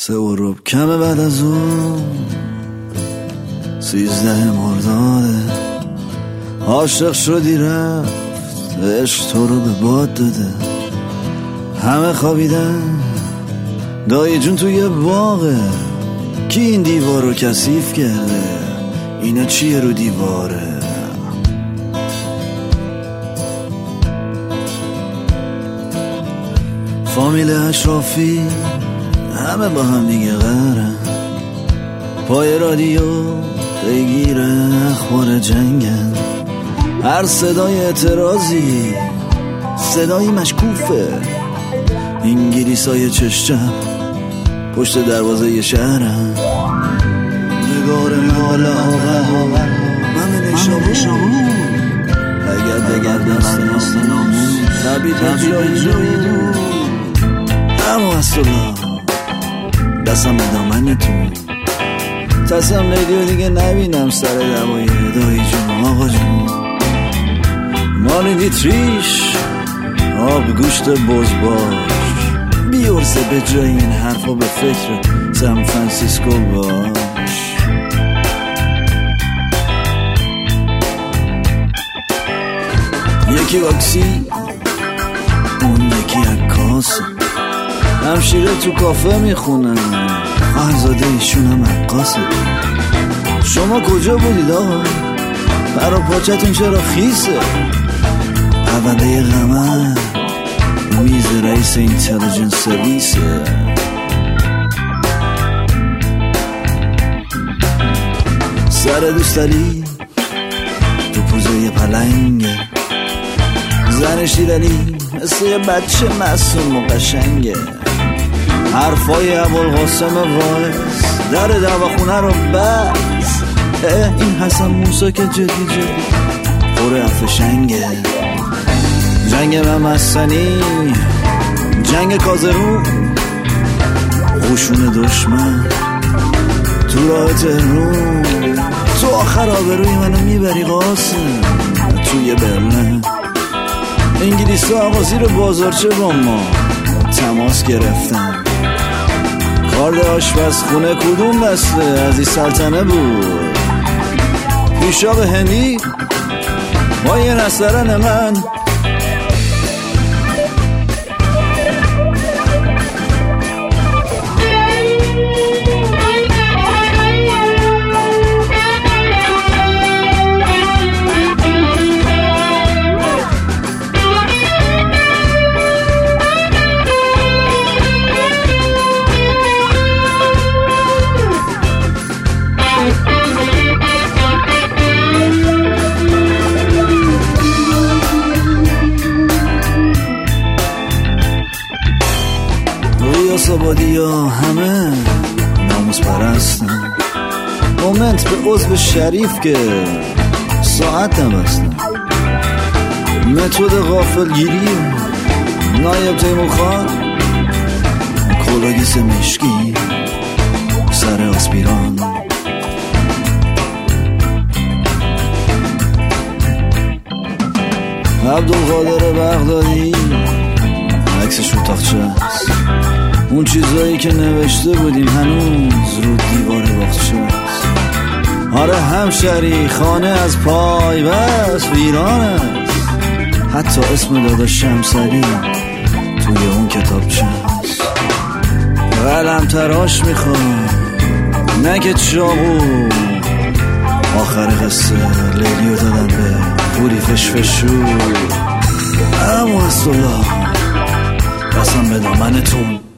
3 کمه بعد از اون 13 مرداده، عاشق شدی رفت عشق تو رو به باد داده. همه خوابیدن دایی جون توی باغه، کی این دیوار رو کثیف کرده؟ اینا چیه رو دیواره؟ فامیل اشرافی همه با هم دیگه قهرن، پای رادیو بگیره اخبار جنگن. هر صدای اعتراضی صدایی مشکوفه، انگلیسای چشم پشت دروازه شهرن. نگار مال آقا من نشابون اگر دست نامون تبید جایی دو. اما اصلا دستم به دامنتون تصم ریدیو دیگه نبینم سر دوای دایی جون آقا جون. مال ویتریش آب گوشت بزباش بیورزه به جای این حرفا به فکر سان فرانسیسکو باش. یکی واکسی اون یکی عکاسه، همشیره تو کافه میخونن، خواهرزاده ایشون هم عکاسه. شما کجا بودید آقا؟ برا پاچتون چرا خیسه؟ اوله قمر میز رئیس اینتلیجنس سرویسه. سر دوستالی تو پوزه یه پلنگه، زن شیرالی مثل یه بچه معصوم و قشنگه. حرفای ابوالقاسم وایس در دواخونه رو بس. این حسن موسی که جدی پر افشنگه. جنگ ممسنی جنگ کازرون، خوشون دشمن تو راه تهرون. تو آخر آبروی منو میبری قاسم توی برلن. انگلیس آقا زیر بازارچه با ما تماس گرفتن. کارد آشپزخونه کدوم دسته از این سلطنه بود؟ پیشاق هندی با یه نسترن من. آبادی ها همه ناموس پرستن، مومنت به عضو شریف که ساعت هم هستن. متد غافلگیری نایب تیمور خان، کلاگیس مشکی سر آسپیران. عبدالقادر بغدادی عکسش رو تاخچه است، اون چیزایی که نوشته بودیم هنوز رو دیوار باغچه است. آره همشری خانه از پای بس ویران است، حتی اسم دادا شمسری توی اون کتابچه است. قلم تراش میخوام نه که چاقو، آخر قصه لیلیو دادن به پوری فشفشو. اما اصلا قسم به دامنتون